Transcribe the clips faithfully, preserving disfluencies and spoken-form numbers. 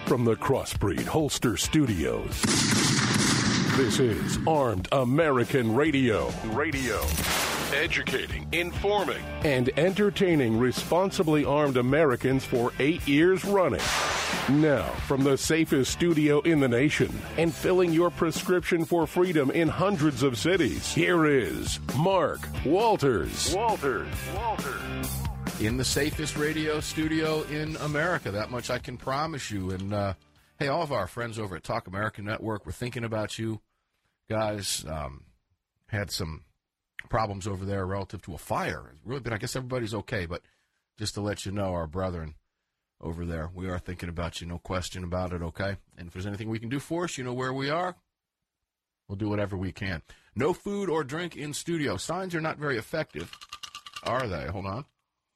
From the Crossbreed Holster Studios, this is Armed American Radio. Radio. Educating, informing, and entertaining responsibly armed Americans for eight years running. Now, from the safest studio in the nation and filling your prescription for freedom in hundreds of cities, here is Mark Walters. Walters. Walters. In the safest radio studio in America. That much I can promise you. And, uh, hey, all of our friends over at Talk American Network, we're thinking about you guys. Um, had some problems over there relative to a fire. Really, but I guess everybody's okay. But just to let you know, our brethren over there, we are thinking about you. No question about it, okay? And if there's anything we can do for us, you know where we are. We'll do whatever we can. No food or drink in studio. Signs are not very effective, are they? Hold on.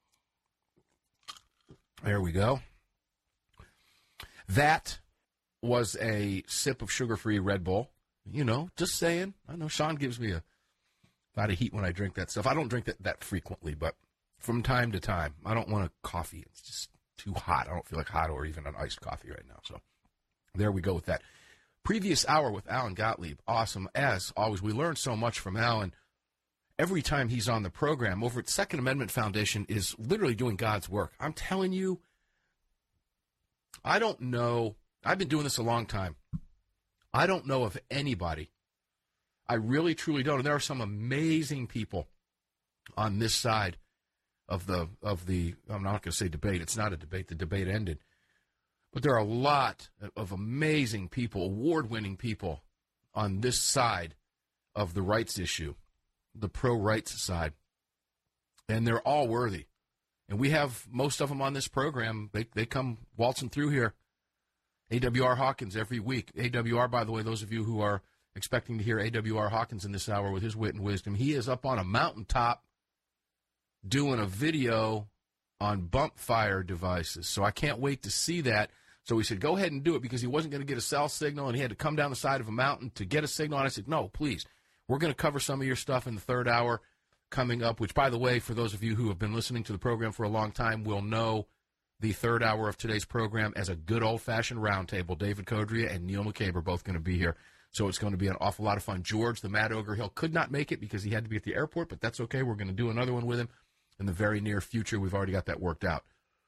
There we go. That was a sip of sugar-free Red Bull. You know, just saying. I know Sean gives me a lot of heat when I drink that stuff. I don't drink that, that frequently, but from time to time. I don't want a coffee. It's just too hot. I don't feel like hot or even an iced coffee right now. So there we go with that. Previous hour with Alan Gottlieb. Awesome. As always, we learned so much from Alan. Every time he's on the program over at Second Amendment Foundation is literally doing God's work. I'm telling you, I don't know. I've been doing this a long time. I don't know of anybody. I really, truly don't. And there are some amazing people on this side of the, of the, I'm not going to say debate. It's not a debate. The debate ended. But there are a lot of amazing people, award-winning people on this side of the rights issue, the pro-rights side, and they're all worthy. And we have most of them on this program. They they come waltzing through here. A W R Hawkins every week. A W R, by the way, those of you who are expecting to hear A W R Hawkins in this hour with his wit and wisdom, he is up on a mountaintop doing a video on bump fire devices. So I can't wait to see that. So we said, go ahead and do it, because he wasn't going to get a cell signal, and he had to come down the side of a mountain to get a signal. And I said, no, please. We're going to cover some of your stuff in the third hour coming up, which, by the way, for those of you who have been listening to the program for a long time, will know the third hour of today's program as a good old-fashioned roundtable. David Codria and Neil McCabe are both going to be here, so it's going to be an awful lot of fun. George, the Mad Ogre Hill, could not make it because he had to be at the airport, but that's okay. We're going to do another one with him in the very near future. We've already got that worked out.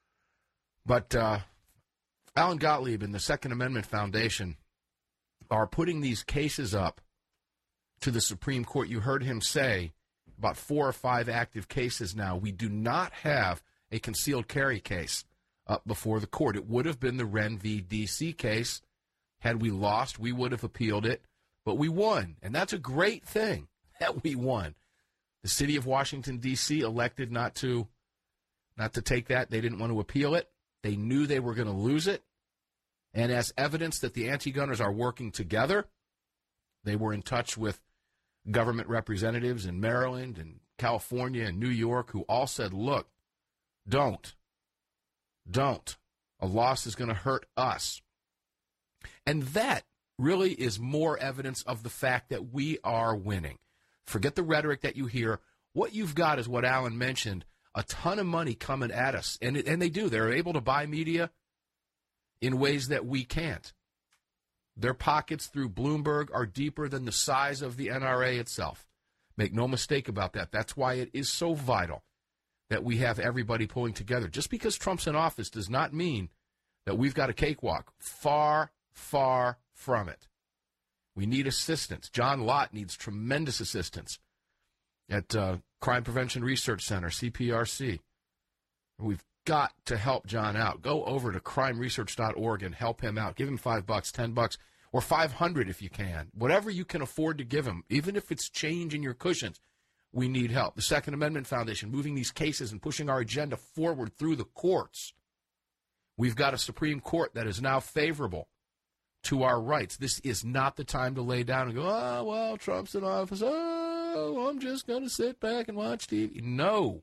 But uh, Alan Gottlieb and the Second Amendment Foundation are putting these cases up to the Supreme Court. You heard him say about four or five active cases now. We do not have a concealed carry case up before the court. It would have been the Wren v. D C case. Had we lost, we would have appealed it, but we won, and that's a great thing that we won. The city of Washington, D C elected not to, not to take that. They didn't want to appeal it. They knew they were going to lose it, and as evidence that the anti-gunners are working together, they were in touch with government representatives in Maryland and California and New York who all said, look, don't, don't. A loss is going to hurt us. And that really is more evidence of the fact that we are winning. Forget the rhetoric that you hear. What you've got is what Alan mentioned, a ton of money coming at us. And, it, and they do. They're able to buy media in ways that we can't. Their pockets through Bloomberg are deeper than the size of the N R A itself. Make no mistake about that. That's why it is so vital that we have everybody pulling together. Just because Trump's in office does not mean that we've got a cakewalk. Far, far from it. We need assistance. John Lott needs tremendous assistance at uh, Crime Prevention Research Center, C P R C. We've got to help John out. Go over to crime research dot org and help him out. Give him five bucks, ten bucks, or five hundred if you can. Whatever you can afford to give him, even if it's change in your cushions, we need help. The Second Amendment Foundation, moving these cases and pushing our agenda forward through the courts. We've got a Supreme Court that is now favorable to our rights. This is not the time to lay down and go, oh, well, Trump's in office. Oh, I'm just going to sit back and watch T V. No.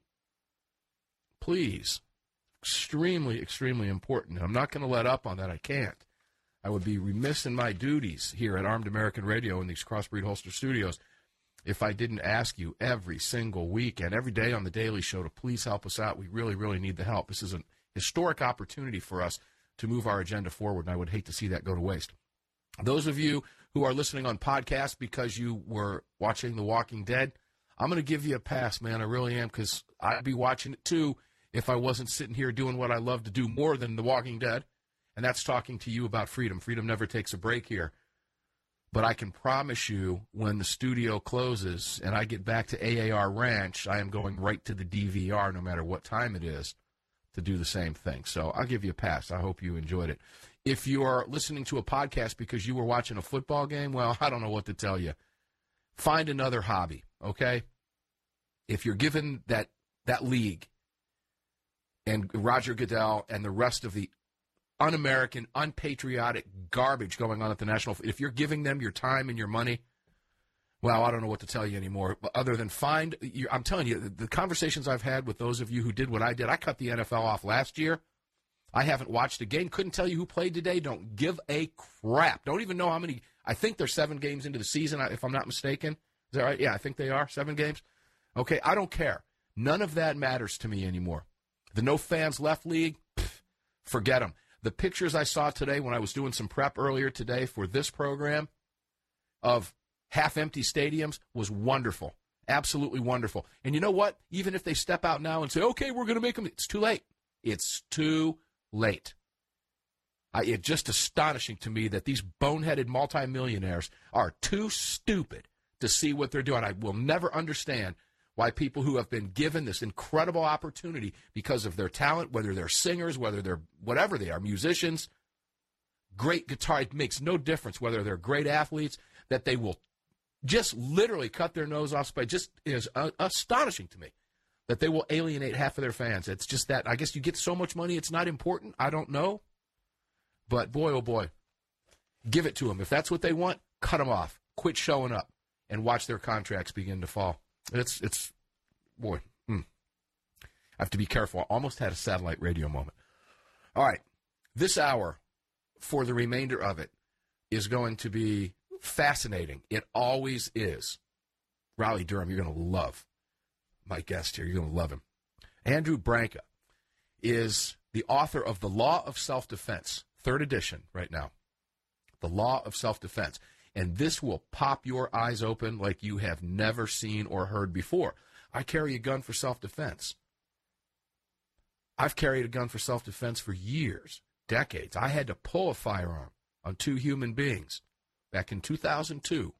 Please. Extremely, extremely important. I'm not going to let up on that. I can't. I would be remiss in my duties here at Armed American Radio in these Crossbreed Holster Studios if I didn't ask you every single week and every day on the Daily Show to please help us out. We really, really need the help. This is a historic opportunity for us to move our agenda forward, and I would hate to see that go to waste. Those of you who are listening on podcast because you were watching The Walking Dead, I'm going to give you a pass, man. I really am, because I'd be watching it too if I wasn't sitting here doing what I love to do more than The Walking Dead, and that's talking to you about freedom. Freedom never takes a break here. But I can promise you, when the studio closes and I get back to A A R Ranch, I am going right to the D V R, no matter what time it is, to do the same thing. So I'll give you a pass. I hope you enjoyed it. If you are listening to a podcast because you were watching a football game, well, I don't know what to tell you. Find another hobby, okay? If you're given that that league and Roger Goodell and the rest of the un-American, unpatriotic garbage going on at the National, if you're giving them your time and your money, well, I don't know what to tell you anymore, other than find, I'm telling you, the conversations I've had with those of you who did what I did, I cut the N F L off last year. I haven't watched a game, couldn't tell you who played today, don't give a crap. Don't even know how many, I think they're seven games into the season, if I'm not mistaken. Is that right? Yeah, I think they are, seven games. Okay, I don't care. None of that matters to me anymore. The no fans left league, pff, forget them. The pictures I saw today when I was doing some prep earlier today for this program of half-empty stadiums was wonderful, absolutely wonderful. And you know what? Even if they step out now and say, okay, we're going to make them, it's too late. It's too late. I, it's just astonishing to me that these boneheaded multimillionaires are too stupid to see what they're doing. I will never understand why people who have been given this incredible opportunity because of their talent, whether they're singers, whether they're whatever they are, musicians, great guitar, it makes no difference whether they're great athletes, that they will just literally cut their nose off. It just is uh, astonishing to me that they will alienate half of their fans. It's just that, I guess you get so much money, it's not important. I don't know. But boy, oh boy, give it to them. If that's what they want, cut them off. Quit showing up and watch their contracts begin to fall. It's, it's, boy, mm. I have to be careful. I almost had a satellite radio moment. All right. This hour, for the remainder of it, is going to be fascinating. It always is. Raleigh Durham, you're going to love my guest here. You're going to love him. Andrew Branca is the author of The Law of Self-Defense, third edition right now. The Law of Self-Defense. And this will pop your eyes open like you have never seen or heard before. I carry a gun for self-defense. I've carried a gun for self-defense for years, decades. I had to pull a firearm on two human beings back in two thousand two.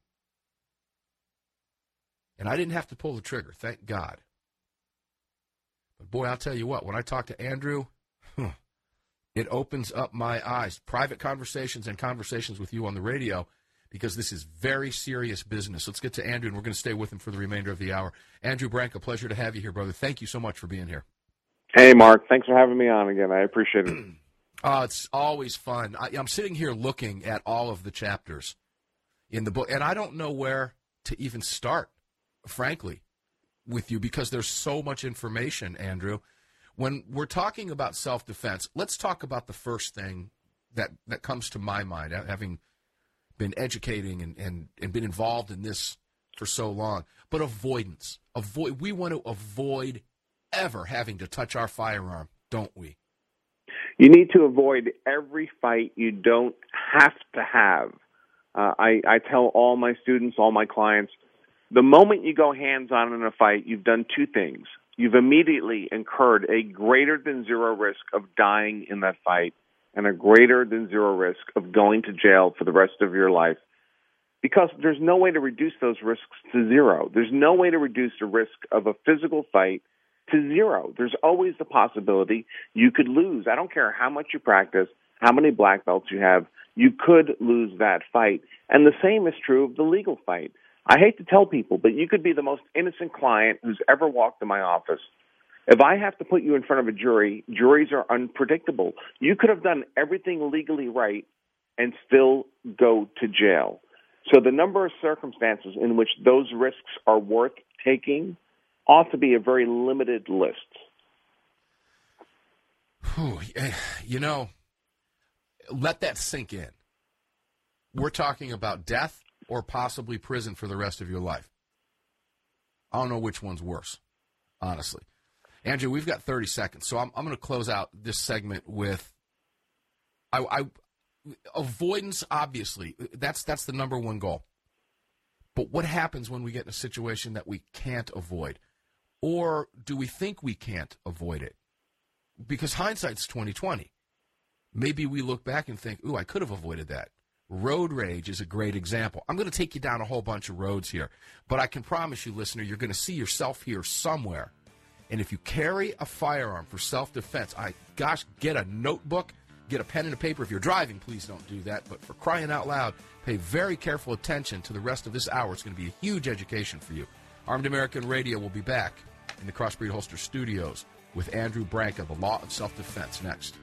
And I didn't have to pull the trigger, thank God. But boy, I'll tell you what, when I talk to Andrew, huh, it opens up my eyes. Private conversations and conversations with you on the radio, because this is very serious business. Let's get to Andrew, and we're going to stay with him for the remainder of the hour. Andrew Branca, pleasure to have you here, brother. Thank you so much for being here. Hey, Mark. Thanks for having me on again. I appreciate it. Oh, it's always fun. I, I'm sitting here looking at all of the chapters in the book, and I don't know where to even start, frankly, with you, because there's so much information, Andrew. When we're talking about self-defense, let's talk about the first thing that, that comes to my mind, having been educating and, and, and been involved in this for so long. But avoidance. Avoid. We want to avoid ever having to touch our firearm, don't we? You need to avoid every fight you don't have to have. Uh, I, I tell all my students, all my clients, the moment you go hands-on in a fight, you've done two things. You've immediately incurred a greater than zero risk of dying in that fight, and a greater than zero risk of going to jail for the rest of your life, because there's no way to reduce those risks to zero. There's no way to reduce the risk of a physical fight to zero. There's always the possibility you could lose. I don't care how much you practice, how many black belts you have, you could lose that fight. And the same is true of the legal fight. I hate to tell people, but you could be the most innocent client who's ever walked in my office. If I have to put you in front of a jury, juries are unpredictable. You could have done everything legally right and still go to jail. So the number of circumstances in which those risks are worth taking ought to be a very limited list. Whew, you know, let that sink in. We're talking about death or possibly prison for the rest of your life. I don't know which one's worse, honestly. Andrew, we've got thirty seconds, so I'm, I'm going to close out this segment with I, I avoidance, obviously, that's that's the number one goal. But what happens when we get in a situation that we can't avoid? Or do we think we can't avoid it? Because hindsight's twenty twenty. Maybe we look back and think, ooh, I could have avoided that. Road rage is a great example. I'm going to take you down a whole bunch of roads here. But I can promise you, listener, you're going to see yourself here somewhere. And if you carry a firearm for self-defense, I gosh, get a notebook, get a pen and a paper. If you're driving, please don't do that. But for crying out loud, pay very careful attention to the rest of this hour. It's going to be a huge education for you. Armed American Radio will be back in the Crossbreed Holster Studios with Andrew Branca, The Law of Self-Defense, next.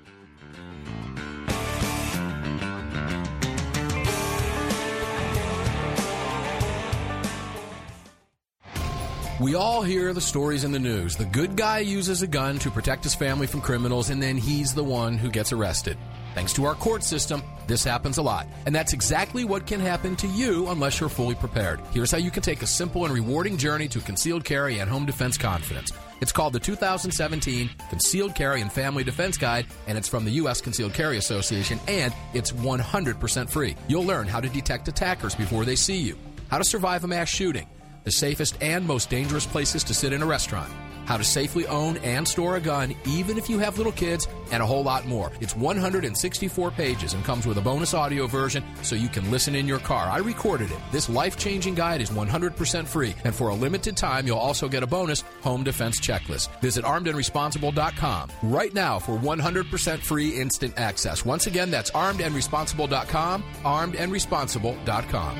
We all hear the stories in the news. The good guy uses a gun to protect his family from criminals, and then he's the one who gets arrested. Thanks to our court system, this happens a lot. And that's exactly what can happen to you unless you're fully prepared. Here's how you can take a simple and rewarding journey to concealed carry and home defense confidence. It's called the two thousand seventeen Concealed Carry and Family Defense Guide, and it's from the U S Concealed Carry Association, and it's one hundred percent free. You'll learn how to detect attackers before they see you, how to survive a mass shooting, the safest and most dangerous places to sit in a restaurant, how to safely own and store a gun even if you have little kids, and a whole lot more. It's one hundred sixty-four pages and comes with a bonus audio version so you can listen in your car. I recorded it. This life-changing guide is one hundred percent free, and for a limited time, you'll also get a bonus home defense checklist. Visit armed and responsible dot com right now for one hundred percent free instant access. Once again, that's armed and responsible dot com, armed and responsible dot com.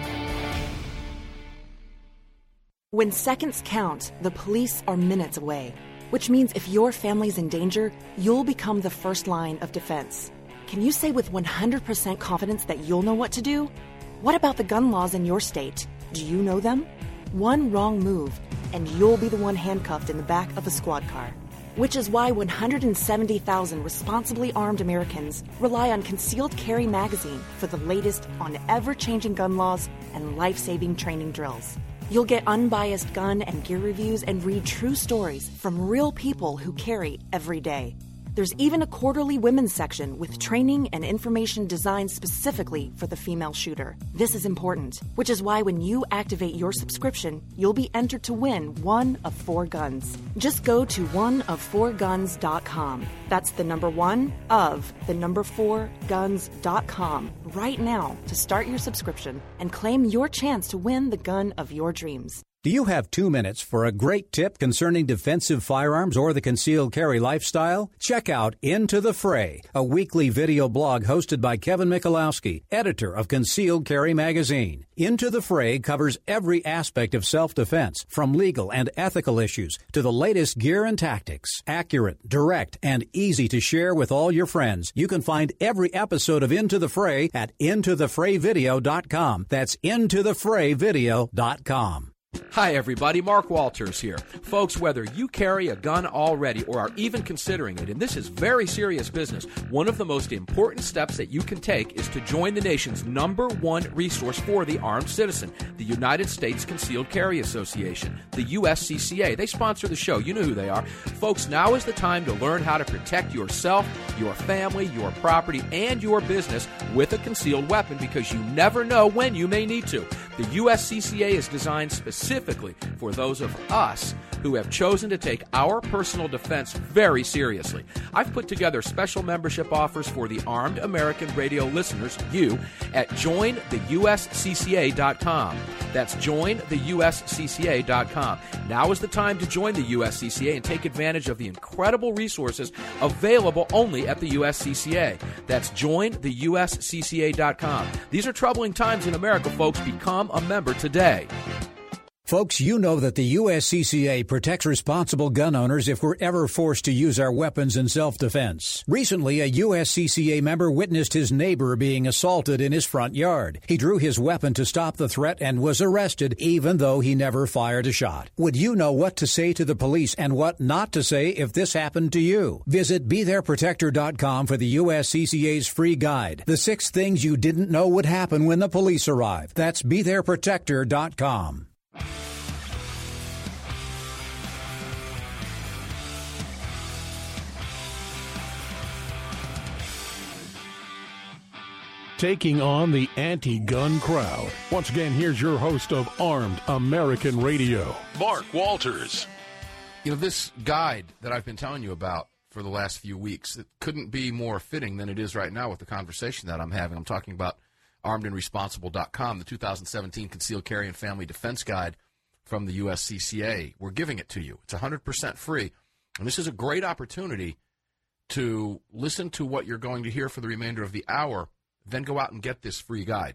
When seconds count, the police are minutes away, which means if your family's in danger, you'll become the first line of defense. Can you say with one hundred percent confidence that you'll know what to do? What about the gun laws in your state? Do you know them? One wrong move, and you'll be the one handcuffed in the back of a squad car. Which is why one hundred seventy thousand responsibly armed Americans rely on Concealed Carry Magazine for the latest on ever-changing gun laws and life-saving training drills. You'll get unbiased gun and gear reviews and read true stories from real people who carry every day. There's even a quarterly women's section with training and information designed specifically for the female shooter. This is important, which is why when you activate your subscription, you'll be entered to win one of four guns. Just go to one of four guns dot com. That's the number one of the number four guns dot com right now to start your subscription and claim your chance to win the gun of your dreams. Do you have two minutes for a great tip concerning defensive firearms or the concealed carry lifestyle? Check out Into the Fray, a weekly video blog hosted by Kevin Michalowski, editor of Concealed Carry Magazine. Into the Fray covers every aspect of self-defense, from legal and ethical issues to the latest gear and tactics. Accurate, direct, and easy to share with all your friends. You can find every episode of Into the Fray at into the fray video dot com. That's into the fray video dot com. Hi everybody, Mark Walters here. Folks, whether you carry a gun already or are even considering it, and this is very serious business, one of the most important steps that you can take is to join the nation's number one resource for the armed citizen, the United States Concealed Carry Association, the U S C C A. They sponsor the show. You know who they are. Folks, now is the time to learn how to protect yourself, your family, your property, and your business with a concealed weapon, because you never know when you may need to. The U S C C A is designed specifically for those of us who have chosen to take our personal defense very seriously. I've put together special membership offers for the Armed American Radio listeners, you, at join the U S C C A dot com. That's join the U S C C A dot com. Now is the time to join the U S C C A and take advantage of the incredible resources available only at the U S C C A. That's join the U S C C A dot com. These are troubling times in America, folks. Become a member today. Folks, you know that the U S C C A protects responsible gun owners if we're ever forced to use our weapons in self-defense. Recently, a U S C C A member witnessed his neighbor being assaulted in his front yard. He drew his weapon to stop the threat and was arrested, even though he never fired a shot. Would you know what to say to the police and what not to say if this happened to you? Visit be there protector dot com for the U S C C A's free guide, The Six Things You Didn't Know Would Happen When the Police Arrive. That's be there protector dot com. taking on the anti-gun crowd. Once again, here's your host of Armed American Radio, Mark Walters. You know, this guide that I've been telling you about for the last few weeks, it couldn't be more fitting than it is right now with the conversation that I'm having. I'm talking about armed and responsible dot com, the two thousand seventeen Concealed Carry and Family Defense Guide from the U S C C A. We're giving it to you. It's one hundred percent free, and this is a great opportunity to listen to what you're going to hear for the remainder of the hour, then go out and get this free guide,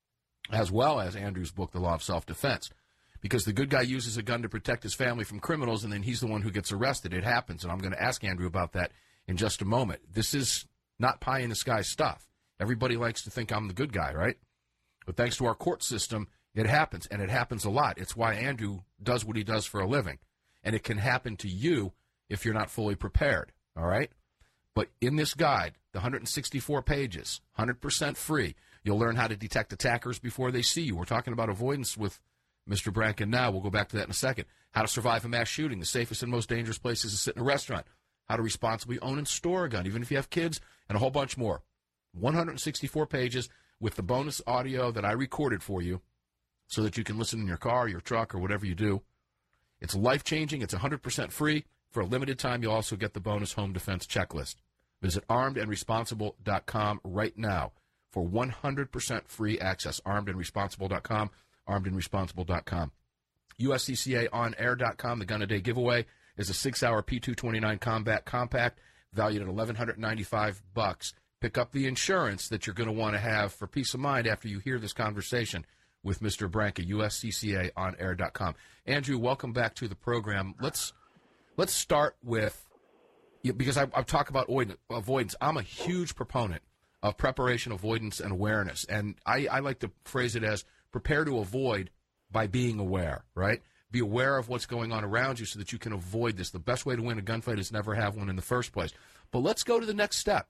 as well as Andrew's book, The Law of Self-Defense. Because the good guy uses a gun to protect his family from criminals, and then he's the one who gets arrested. It happens, and I'm going to ask Andrew about that in just a moment. This is not pie-in-the-sky stuff. Everybody likes to think I'm the good guy, right? But thanks to our court system, it happens, and it happens a lot. It's why Andrew does what he does for a living. And it can happen to you if you're not fully prepared, all right? But in this guide, the one hundred sixty-four pages, one hundred percent free, you'll learn how to detect attackers before they see you. We're talking about avoidance with Mister Brankin now. We'll go back to that in a second. How to survive a mass shooting, the safest and most dangerous places to sit in a restaurant. How to responsibly own and store a gun, even if you have kids, and a whole bunch more. one hundred sixty-four pages with the bonus audio that I recorded for you so that you can listen in your car, your truck, or whatever you do. It's life-changing. It's one hundred percent free. For a limited time, you'll also get the bonus home defense checklist. Visit armed and responsible dot com right now for one hundred percent free access. armed and responsible dot com. armed and responsible dot com. U S C C A on air dot com, the Gun a Day giveaway, is a six-hour P two twenty-nine Combat Compact valued at eleven ninety-five bucks. Pick up the insurance that you're going to want to have for peace of mind after you hear this conversation with Mister Branca, U S C C A on air dot com. Andrew, welcome back to the program. Let's let's start with, because I, I've talked about avoidance. I'm a huge proponent of preparation, avoidance, and awareness. And I, I like to phrase it as prepare to avoid by being aware, right? Be aware of what's going on around you so that you can avoid this. The best way to win a gunfight is never have one in the first place. But let's go to the next step.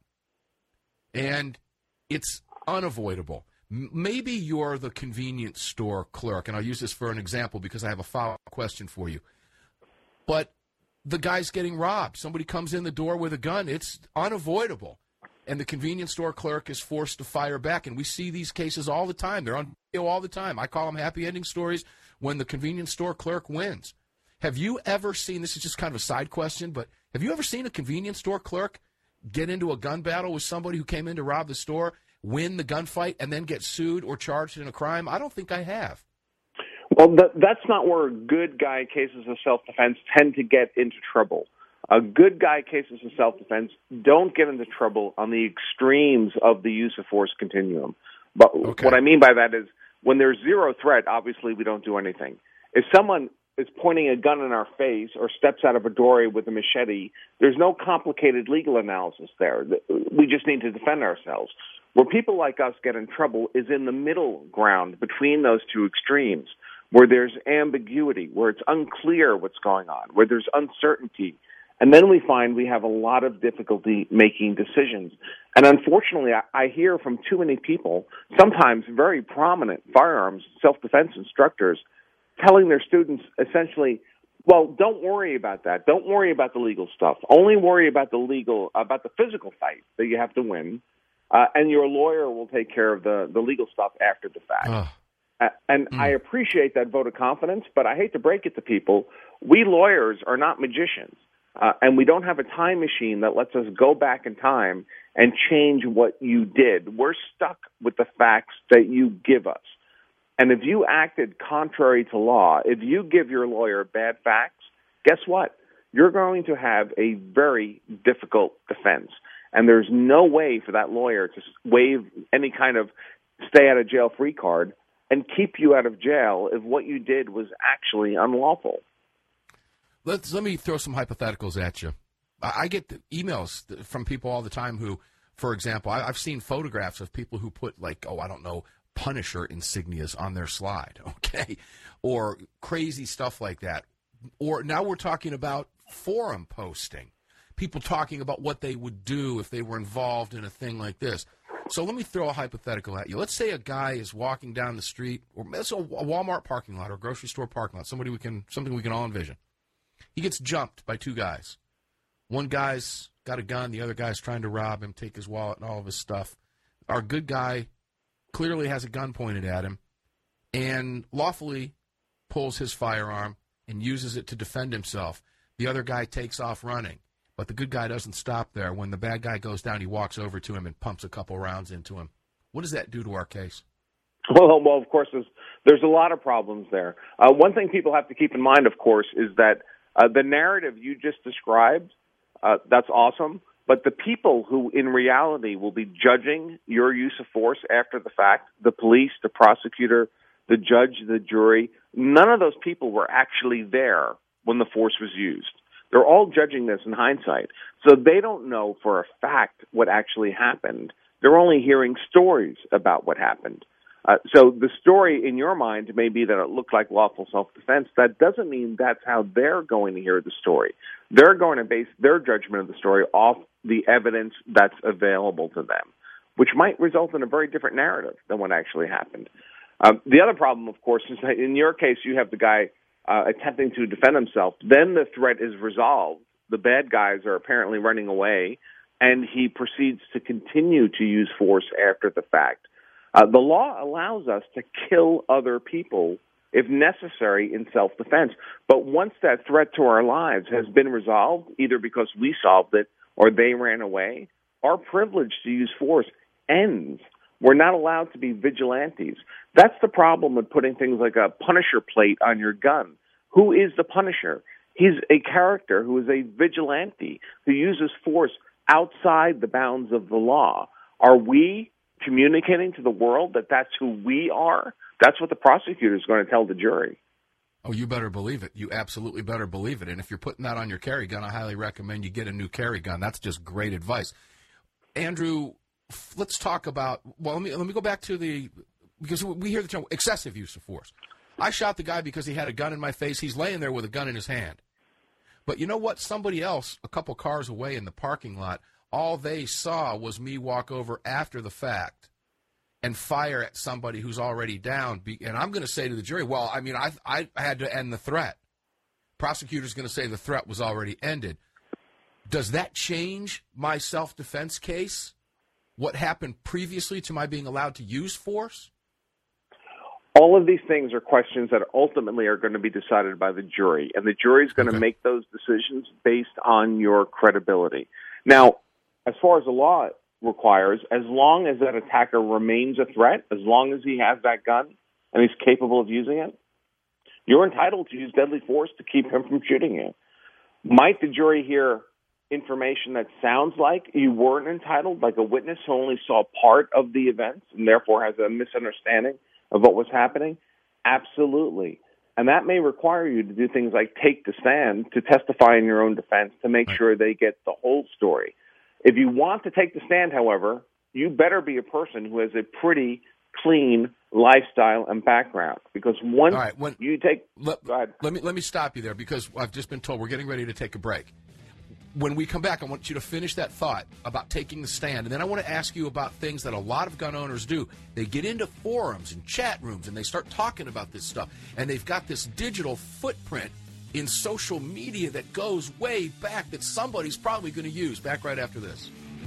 And it's unavoidable. M- maybe you're the convenience store clerk, and I'll use this for an example because I have a follow-up question for you. But the guy's getting robbed. Somebody comes in the door with a gun. It's unavoidable. And the convenience store clerk is forced to fire back. And we see these cases all the time. They're on video all the time. I call them happy ending stories when the convenience store clerk wins. Have you ever seen, this is just kind of a side question, but have you ever seen a convenience store clerk get into a gun battle with somebody who came in to rob the store, win the gunfight, and then get sued or charged in a crime? I don't think I have. Well, th- that's not where good guy cases of self-defense tend to get into trouble. Uh, good guy cases of self-defense don't get into trouble on the extremes of the use of force continuum. But okay. What I mean by that is when there's zero threat, obviously we don't do anything. If someone is pointing a gun in our face or steps out of a doorway with a machete, there's no complicated legal analysis there. We just need to defend ourselves. Where people like us get in trouble is in the middle ground between those two extremes, where there's ambiguity, where it's unclear what's going on, where there's uncertainty. And then we find we have a lot of difficulty making decisions. And unfortunately, I, I hear from too many people, sometimes very prominent firearms self-defense instructors, telling their students essentially, well, don't worry about that. Don't worry about the legal stuff. Only worry about the legal, about the physical fight that you have to win, uh, and your lawyer will take care of the, the legal stuff after the fact. Uh. Uh, and mm. I appreciate that vote of confidence, but I hate to break it to people. We lawyers are not magicians. Uh, and we don't have a time machine that lets us go back in time and change what you did. We're stuck with the facts that you give us. And if you acted contrary to law, if you give your lawyer bad facts, guess what? You're going to have a very difficult defense. And there's no way for that lawyer to waive any kind of stay-out-of-jail-free card and keep you out of jail if what you did was actually unlawful. Let's, let me throw some hypotheticals at you. I get emails from people all the time who, for example, I've seen photographs of people who put, like, oh, I don't know, Punisher insignias on their slide, okay, or crazy stuff like that. Or now we're talking about forum posting, people talking about what they would do if they were involved in a thing like this. So let me throw a hypothetical at you. Let's say a guy is walking down the street, or it's a Walmart parking lot or a grocery store parking lot, somebody we can, something we can all envision. He gets jumped by two guys. One guy's got a gun. The other guy's trying to rob him, take his wallet and all of his stuff. Our good guy clearly has a gun pointed at him and lawfully pulls his firearm and uses it to defend himself. The other guy takes off running, but the good guy doesn't stop there. When the bad guy goes down, he walks over to him and pumps a couple rounds into him. What does that do to our case? Well, well, of course, there's, there's a lot of problems there. Uh, one thing people have to keep in mind, of course, is that uh, the narrative you just described, uh, that's awesome, but the people who in reality will be judging your use of force after the fact, the police, the prosecutor, the judge, the jury, none of those people were actually there when the force was used. They're all judging this in hindsight. So they don't know for a fact what actually happened. They're only hearing stories about what happened. Uh, so the story in your mind may be that it looked like lawful self-defense. That doesn't mean that's how they're going to hear the story. They're going to base their judgment of the story off the evidence that's available to them, which might result in a very different narrative than what actually happened. Um, the other problem, of course, is that in your case, you have the guy uh, attempting to defend himself. Then the threat is resolved. The bad guys are apparently running away, and he proceeds to continue to use force after the fact. Uh, the law allows us to kill other people if necessary in self-defense. But once that threat to our lives has been resolved, either because we solved it or they ran away, our privilege to use force ends. We're not allowed to be vigilantes. That's the problem with putting things like a Punisher plate on your gun. Who is the Punisher? He's a character who is a vigilante, who uses force outside the bounds of the law. Are we communicating to the world that that's who we are? That's what the prosecutor is going to tell the jury. Oh, you better believe it. You absolutely better believe it. And if you're putting that on your carry gun, I highly recommend you get a new carry gun. That's just great advice. Andrew, let's talk about, well, let me, let me go back to the, because we hear the term excessive use of force. I shot the guy because he had a gun in my face. He's laying there with a gun in his hand. But you know what? Somebody else, a couple cars away in the parking lot, all they saw was me walk over after the fact and fire at somebody who's already down. And I'm going to say to the jury, well, I mean, I, I had to end the threat. Prosecutor's going to say the threat was already ended. Does that change my self-defense case? What happened previously to my being allowed to use force? All of these things are questions that ultimately are going to be decided by the jury, and the jury is going okay. to make those decisions based on your credibility. Now, as far as the law requires, as long as that attacker remains a threat, as long as he has that gun and he's capable of using it, you're entitled to use deadly force to keep him from shooting you. Might the jury hear information that sounds like you weren't entitled, like a witness who only saw part of the events and therefore has a misunderstanding of what was happening? Absolutely. And that may require you to do things like take the stand to testify in your own defense to make sure they get the whole story. If you want to take the stand, however, you better be a person who has a pretty clean lifestyle and background. Because once All right, when, you take... Let, go ahead. Let me, let me stop you there because I've just been told we're getting ready to take a break. When we come back, I want you to finish that thought about taking the stand. And then I want to ask you about things that a lot of gun owners do. They get into forums and chat rooms and they start talking about this stuff. And they've got this digital footprint in social media that goes way back that somebody's probably going to use. Back right after this.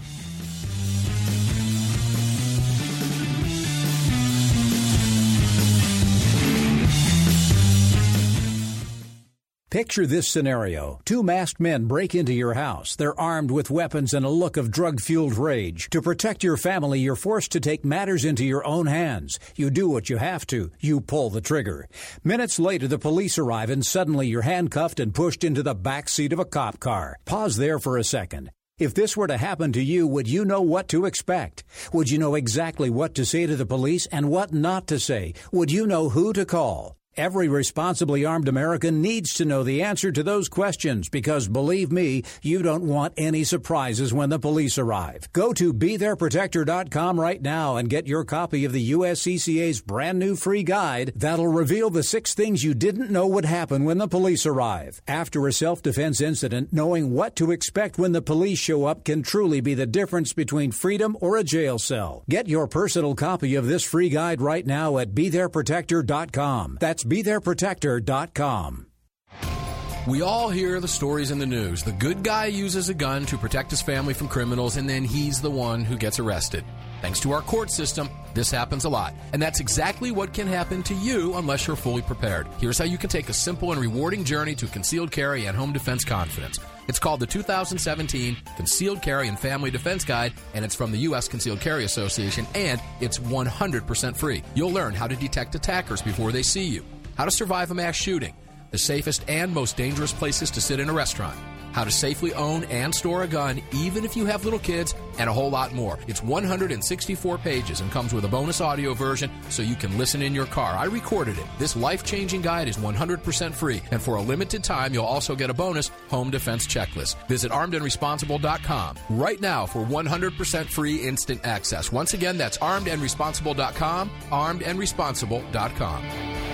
Picture this scenario. Two masked men break into your house. They're armed with weapons and a look of drug-fueled rage. To protect your family, you're forced to take matters into your own hands. You do what you have to. You pull the trigger. Minutes later, the police arrive and suddenly you're handcuffed and pushed into the back seat of a cop car. Pause there for a second. If this were to happen to you, would you know what to expect? Would you know exactly what to say to the police and what not to say? Would you know who to call? Every responsibly armed American needs to know the answer to those questions because, believe me, you don't want any surprises when the police arrive. Go to be there protector dot com right now and get your copy of the U S C C A's brand new free guide that'll reveal the six things you didn't know would happen when the police arrive. After a self-defense incident, knowing what to expect when the police show up can truly be the difference between freedom or a jail cell. Get your personal copy of this free guide right now at be there protector dot com. That's be there protector dot com. We all hear the stories in the news. The good guy uses a gun to protect his family from criminals, and then he's the one who gets arrested. Thanks to our court system, this happens a lot. And that's exactly what can happen to you unless you're fully prepared. Here's how you can take a simple and rewarding journey to concealed carry and home defense confidence. It's called the two thousand seventeen Concealed Carry and Family Defense Guide, and it's from the U S Concealed Carry Association, and it's one hundred percent free. You'll learn how to detect attackers before they see you, how to survive a mass shooting, the safest and most dangerous places to sit in a restaurant, how to safely own and store a gun even if you have little kids, and a whole lot more. It's one hundred sixty-four pages and comes with a bonus audio version so you can listen in your car. I recorded it. This life-changing guide is one hundred percent free, and for a limited time, you'll also get a bonus home defense checklist. Visit armed and responsible dot com right now for one hundred percent free instant access. Once again, that's armed and responsible dot com, armed and responsible dot com.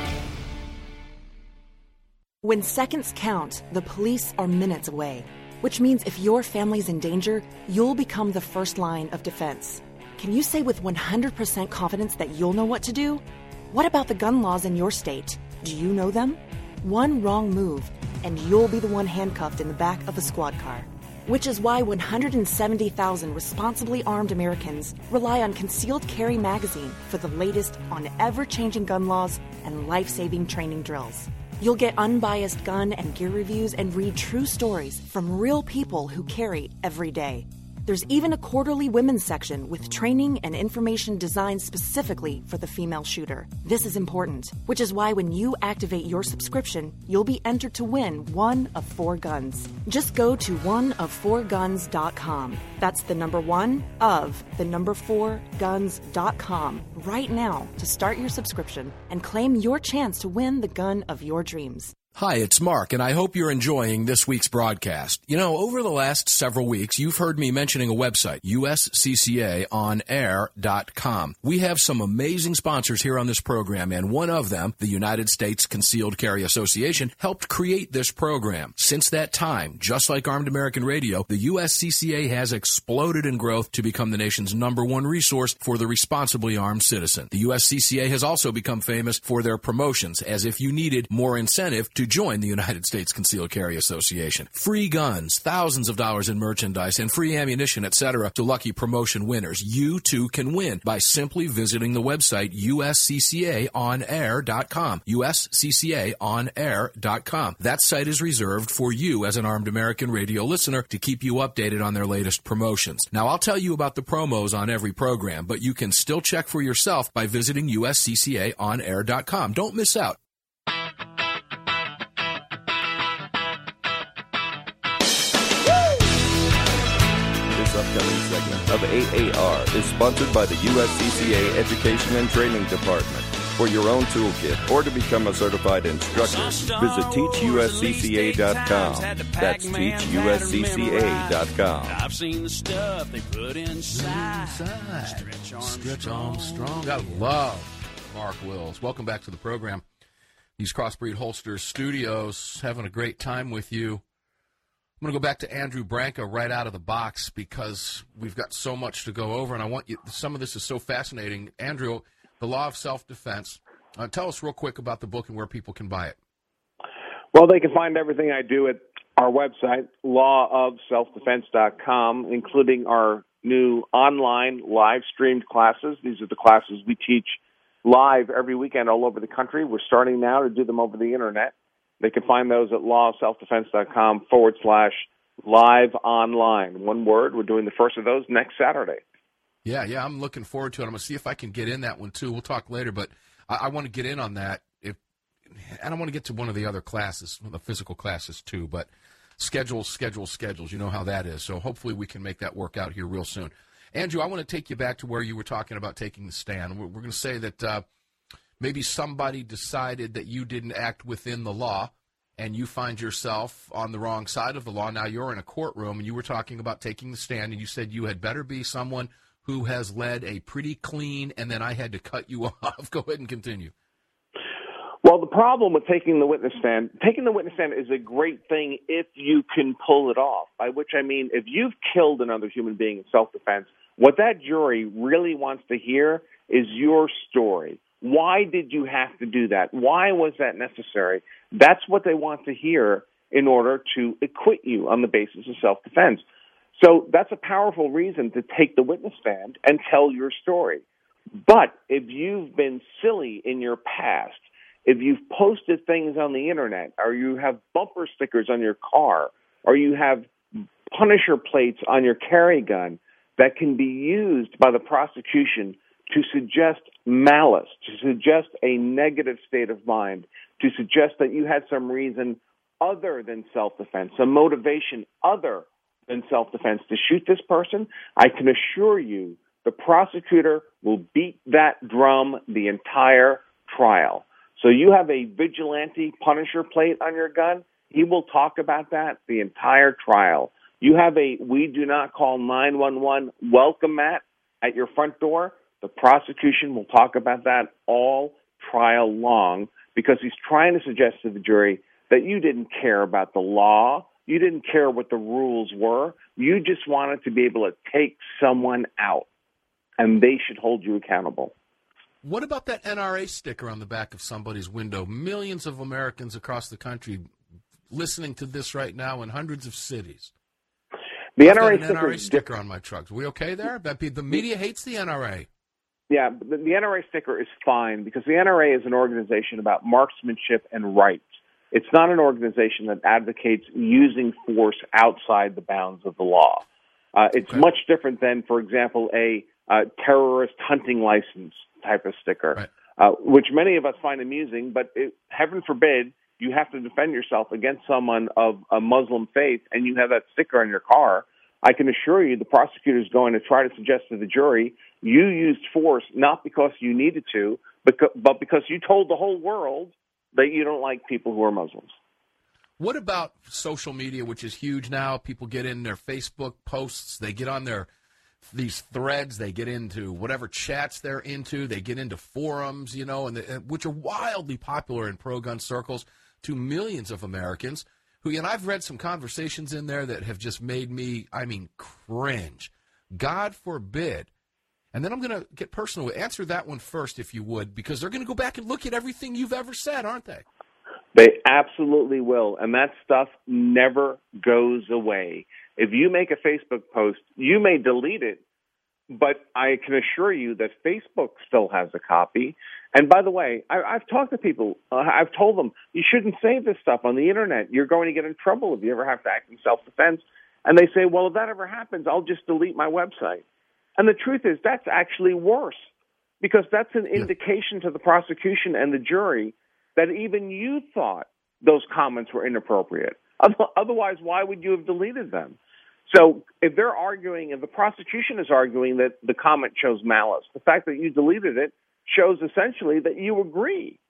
When seconds count, the police are minutes away, which means if your family's in danger, you'll become the first line of defense. Can you say with one hundred percent confidence that you'll know what to do? What about the gun laws in your state? Do you know them? One wrong move, and you'll be the one handcuffed in the back of a squad car. Which is why one hundred seventy thousand responsibly armed Americans rely on Concealed Carry magazine for the latest on ever-changing gun laws and life-saving training drills. You'll get unbiased gun and gear reviews and read true stories from real people who carry every day. There's even a quarterly women's section with training and information designed specifically for the female shooter. This is important, which is why when you activate your subscription, you'll be entered to win one of four guns. Just go to one of four guns dot com. That's the number one of the number four guns dot com right now to start your subscription and claim your chance to win the gun of your dreams. Hi, it's Mark, and I hope you're enjoying this week's broadcast. You know, over the last several weeks, you've heard me mentioning a website, U S C C A on air dot com. We have some amazing sponsors here on this program, and one of them, the United States Concealed Carry Association, helped create this program. Since that time, just like Armed American Radio, the U S C C A has exploded in growth to become the nation's number one resource for the responsibly armed citizen. The U S C C A has also become famous for their promotions, as if you needed more incentive to join the United States Concealed Carry Association. Free guns, thousands of dollars in merchandise, and free ammunition, et cetera to lucky promotion winners. You too can win by simply visiting the website U S C C A on air dot com. U S C C A on air dot com. That site is reserved for you as an Armed American Radio listener to keep you updated on their latest promotions. Now, I'll tell you about the promos on every program, but you can still check for yourself by visiting U S C C A on air dot com. Don't miss out. Upcoming segment of A A R is sponsored by the U S C C A Education and Training Department. For your own toolkit or to become a certified instructor, visit teach U S C C A dot com. That's teach U S C C A dot com. I've seen the stuff they put inside. Inside. Stretch Armstrong. Stretch Armstrong. I love Mark Wills. Welcome back to the program. These Crossbreed Holsters Studios, having a great time with you. I'm going to go back to Andrew Branca right out of the box because we've got so much to go over, and I want you. Some of this is so fascinating. Andrew, The Law of Self-Defense. Uh, tell us real quick about the book and where people can buy it. Well, they can find everything I do at our website, law of self defense dot com, including our new online live-streamed classes. These are the classes we teach live every weekend all over the country. We're starting now to do them over the Internet. They can find those at law of self defense dot com forward slash live online. One word. We're doing the first of those next Saturday. Yeah, yeah, I'm looking forward to it. I'm going to see if I can get in that one, too. We'll talk later, but I, I want to get in on that. If, and I want to get to one of the other classes, the physical classes, too, but schedules, schedules, schedules. You know how that is. So hopefully we can make that work out here real soon. Andrew, I want to take you back to where you were talking about taking the stand. We're, we're going to say that uh, maybe somebody decided that you didn't act within the law, and you find yourself on the wrong side of the law. Now you're in a courtroom, and you were talking about taking the stand, and you said you had better be someone who has led a pretty clean, and then I had to cut you off. Go ahead and continue. Well, the problem with taking the witness stand, taking the witness stand is a great thing if you can pull it off, by which I mean if you've killed another human being in self-defense, what that jury really wants to hear is your story. Why did you have to do that? Why was that necessary? That's what they want to hear in order to acquit you on the basis of self-defense. So that's a powerful reason to take the witness stand and tell your story. But if you've been silly in your past, if you've posted things on the internet, or you have bumper stickers on your car, or you have Punisher plates on your carry gun that can be used by the prosecution to suggest malice, to suggest a negative state of mind, to suggest that you had some reason other than self-defense, some motivation other than self-defense to shoot this person, I can assure you the prosecutor will beat that drum the entire trial. So you have a vigilante Punisher plate on your gun, he will talk about that the entire trial. You have a we do not call nine one one welcome mat at your front door, the prosecution will talk about that all trial long because he's trying to suggest to the jury that you didn't care about the law, you didn't care what the rules were, you just wanted to be able to take someone out, and they should hold you accountable. What about that N R A sticker on the back of somebody's window? Millions of Americans across the country listening to this right now in hundreds of cities. The I've N R A, got an N R A sticker, sticker on my trucks. Are we okay there? The media hates the N R A. Yeah, the, the N R A sticker is fine because the N R A is an organization about marksmanship and rights. It's not an organization that advocates using force outside the bounds of the law. Uh, it's okay. much different than, for example, a uh, terrorist hunting license type of sticker, right. uh, which many of us find amusing, but it, heaven forbid you have to defend yourself against someone of a Muslim faith and you have that sticker on your car. I can assure you the prosecutor is going to try to suggest to the jury you used force not because you needed to, but, but because you told the whole world that you don't like people who are Muslims. What about social media, which is huge now? People get in their Facebook posts, they get on their these threads, they get into whatever chats they're into, they get into forums, you know, and the, which are wildly popular in pro-gun circles to millions of Americans. Who, and I've read some conversations in there that have just made me, I mean, cringe. God forbid. And then I'm going to get personal. Answer that one first, if you would, because they're going to go back and look at everything you've ever said, aren't they? They absolutely will, and that stuff never goes away. If you make a Facebook post, you may delete it, but I can assure you that Facebook still has a copy. And by the way, I, I've talked to people. Uh, I've told them, you shouldn't say this stuff on the Internet. You're going to get in trouble if you ever have to act in self-defense. And they say, well, if that ever happens, I'll just delete my website. And the truth is that's actually worse because that's an indication to the prosecution and the jury that even you thought those comments were inappropriate. Otherwise, why would you have deleted them? So if they're arguing, if the prosecution is arguing that the comment shows malice, the fact that you deleted it shows essentially that you agree.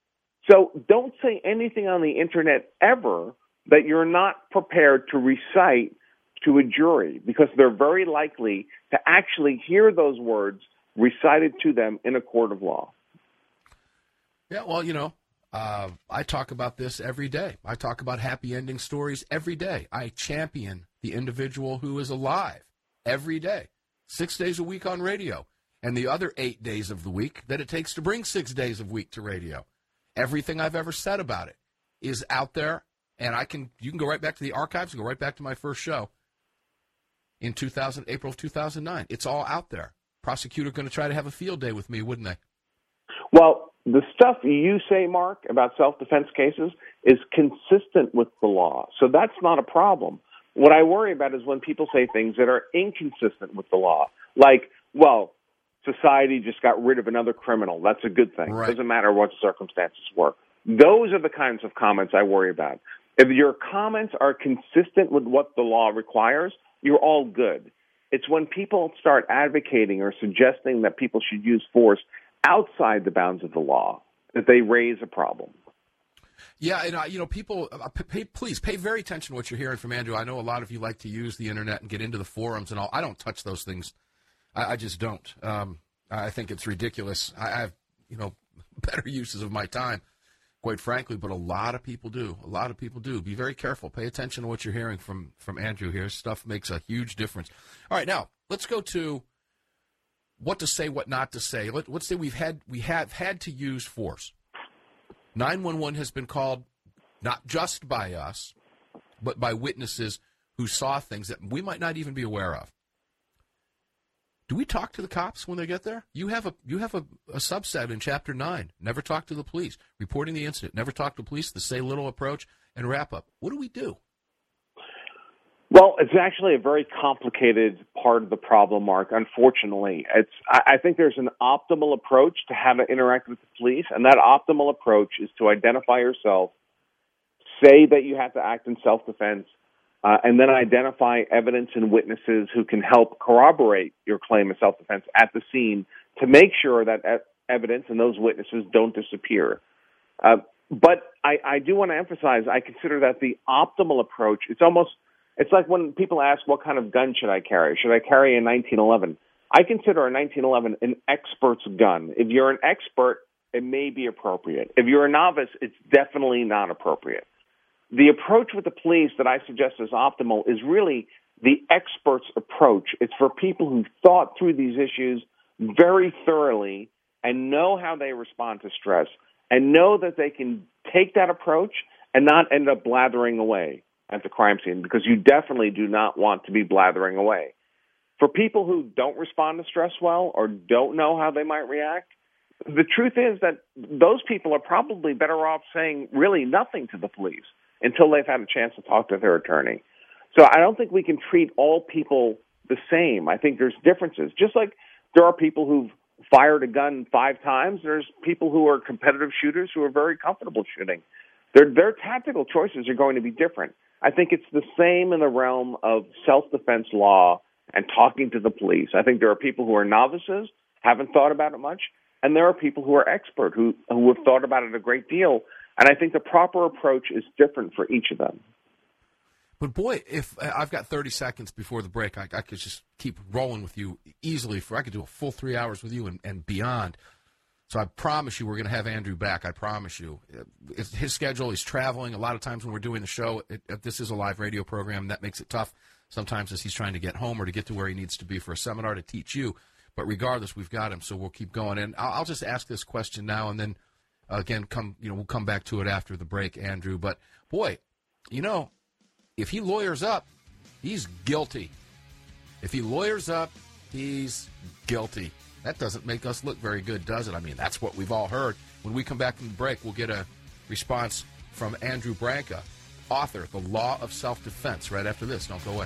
So don't say anything on the Internet ever that you're not prepared to recite to a jury because they're very likely to actually hear those words recited to them in a court of law. Yeah, well, you know, uh, I talk about this every day. I talk about happy ending stories every day. I champion the individual who is alive every day, six days a week on radio, and the other eight days of the week that it takes to bring six days of week to radio. Everything I've ever said about it is out there, and I can. You can go right back to the archives and go right back to my first show in two thousand, April of two thousand nine. It's all out there. Prosecutor going to try to have a field day with me, wouldn't they? Well, the stuff you say, Mark, about self-defense cases is consistent with the law, so that's not a problem. What I worry about is when people say things that are inconsistent with the law, like, well, society just got rid of another criminal. That's a good thing. Right. Doesn't matter what the circumstances were. Those are the kinds of comments I worry about. If your comments are consistent with what the law requires, you're all good. It's when people start advocating or suggesting that people should use force outside the bounds of the law that they raise a problem. Yeah, and uh, you know, people, uh, pay, please pay very attention to what you're hearing from Andrew. I know a lot of you like to use the Internet and get into the forums and all. I don't touch those things. I, I just don't. Um, I think it's ridiculous. I, I have, you know, better uses of my time, quite frankly, but a lot of people do. A lot of people do. Be very careful. Pay attention to what you're hearing from, from Andrew here. Stuff makes a huge difference. All right, now, let's go to what to say, what not to say. Let, let's say we've had, we have had to use force. nine one one has been called not just by us, but by witnesses who saw things that we might not even be aware of. Do we talk to the cops when they get there? You have a you have a, a subset in Chapter nine. Never talk to the police. Reporting the incident. Never talk to police. The say little approach and wrap up. What do we do? Well, it's actually a very complicated part of the problem, Mark. Unfortunately, it's. I, I think there's an optimal approach to how to interact with the police, and that optimal approach is to identify yourself, say that you have to act in self-defense, uh, and then identify evidence and witnesses who can help corroborate your claim of self-defense at the scene to make sure that e- evidence and those witnesses don't disappear. Uh, but I, I do want to emphasize, I consider that the optimal approach. It's almost, it's like when people ask, what kind of gun should I carry? Should I carry a nineteen eleven? I consider a nineteen eleven an expert's gun. If you're an expert, it may be appropriate. If you're a novice, it's definitely not appropriate. The approach with the police that I suggest is optimal is really the expert's approach. It's for people who've thought through these issues very thoroughly and know how they respond to stress and know that they can take that approach and not end up blathering away at the crime scene, because you definitely do not want to be blathering away. For people who don't respond to stress well or don't know how they might react, the truth is that those people are probably better off saying really nothing to the police until they've had a chance to talk to their attorney. So I don't think we can treat all people the same. I think there's differences. Just like there are people who've fired a gun five times, there's people who are competitive shooters who are very comfortable shooting. Their, their tactical choices are going to be different. I think it's the same in the realm of self-defense law and talking to the police. I think there are people who are novices, haven't thought about it much, and there are people who are expert, who, who have thought about it a great deal. And I think the proper approach is different for each of them. But boy, if uh, I've got thirty seconds before the break, I, I could just keep rolling with you easily. For I could do a full three hours with you and, and beyond. So I promise you we're going to have Andrew back. I promise you. It's his schedule, he's traveling. A lot of times when we're doing the show, it, it, this is a live radio program. That makes it tough sometimes as he's trying to get home or to get to where he needs to be for a seminar to teach you. But regardless, we've got him, so we'll keep going. And I'll, I'll just ask this question now, and then, uh, again, come you know we'll come back to it after the break, Andrew. But, boy, you know, if he lawyers up, he's guilty. If he lawyers up, he's guilty. That doesn't make us look very good, does it? I mean, that's what we've all heard. When we come back from the break, we'll get a response from Andrew Branca, author, The Law of Self-Defense, right after this. Don't go away.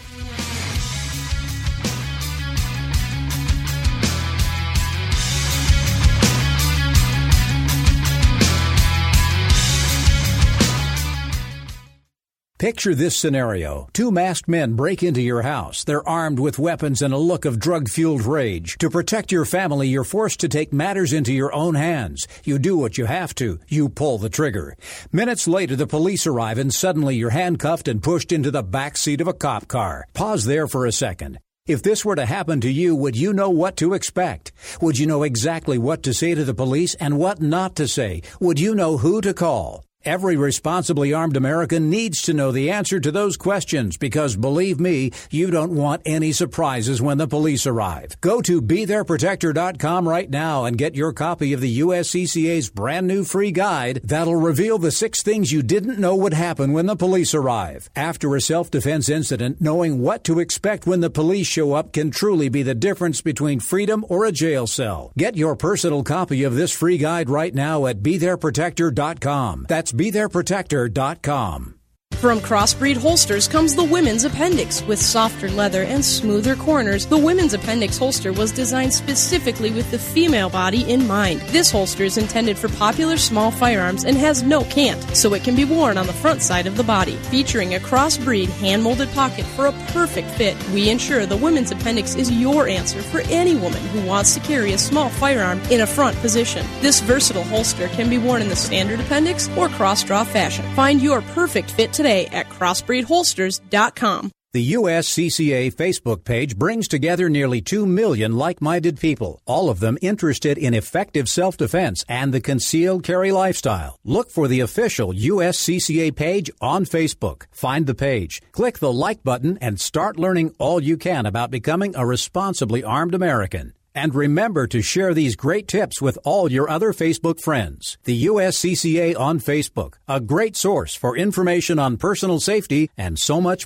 Picture this scenario. Two masked men break into your house. They're armed with weapons and a look of drug-fueled rage. To protect your family, you're forced to take matters into your own hands. You do what you have to. You pull the trigger. Minutes later, the police arrive and suddenly you're handcuffed and pushed into the back seat of a cop car. Pause there for a second. If this were to happen to you, would you know what to expect? Would you know exactly what to say to the police and what not to say? Would you know who to call? Every responsibly armed American needs to know the answer to those questions because, believe me, you don't want any surprises when the police arrive. Go to be there protector dot com right now and get your copy of the U S C C A's brand new free guide that'll reveal the six things you didn't know would happen when the police arrive. After a self-defense incident, knowing what to expect when the police show up can truly be the difference between freedom or a jail cell. Get your personal copy of this free guide right now at be there protector dot com. That's be there protector dot com. From Crossbreed Holsters comes the Women's Appendix. With softer leather and smoother corners, the Women's Appendix holster was designed specifically with the female body in mind. This holster is intended for popular small firearms and has no cant, so it can be worn on the front side of the body. Featuring a crossbreed hand-molded pocket for a perfect fit, we ensure the Women's Appendix is your answer for any woman who wants to carry a small firearm in a front position. This versatile holster can be worn in the standard appendix or cross-draw fashion. Find your perfect fit today at crossbreed holsters dot com. The U S C C A Facebook page brings together nearly two million like-minded people, all of them interested in effective self-defense and the concealed carry lifestyle. Look for the official U S C C A page on Facebook. Find the page, click the like button, and start learning all you can about becoming a responsibly armed American. And remember to share these great tips with all your other Facebook friends. The U S C C A on Facebook, a great source for information on personal safety and so much more.